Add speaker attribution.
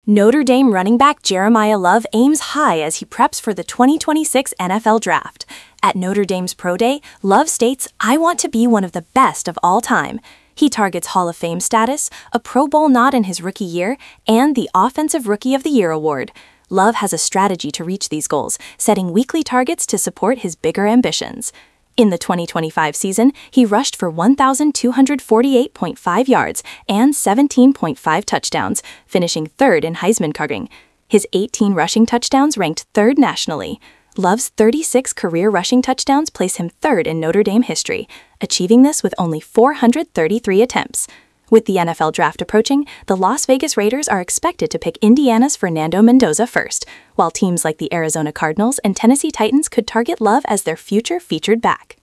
Speaker 1: Notre Dame running back Jeremiah Love aims high as he preps for the 2026 NFL Draft. At Notre Dame's Pro Day, Love states, "I want to be one of the best of all time." He targets Hall of Fame status, a Pro Bowl nod in his rookie year, and the Offensive Rookie of the Year award. Love has a strategy to reach these goals, setting weekly targets to support his bigger ambitions. In the 2025 season, he rushed for 1,248.5 yards and 17.5 touchdowns, finishing third in Heisman voting. His 18 rushing touchdowns ranked third nationally. Love's 36 career rushing touchdowns place him third in Notre Dame history, achieving this with only 433 attempts. With the NFL Draft approaching, the Las Vegas Raiders are expected to pick Indiana's Fernando Mendoza first, while teams like the Arizona Cardinals and Tennessee Titans could target Love as their future featured back.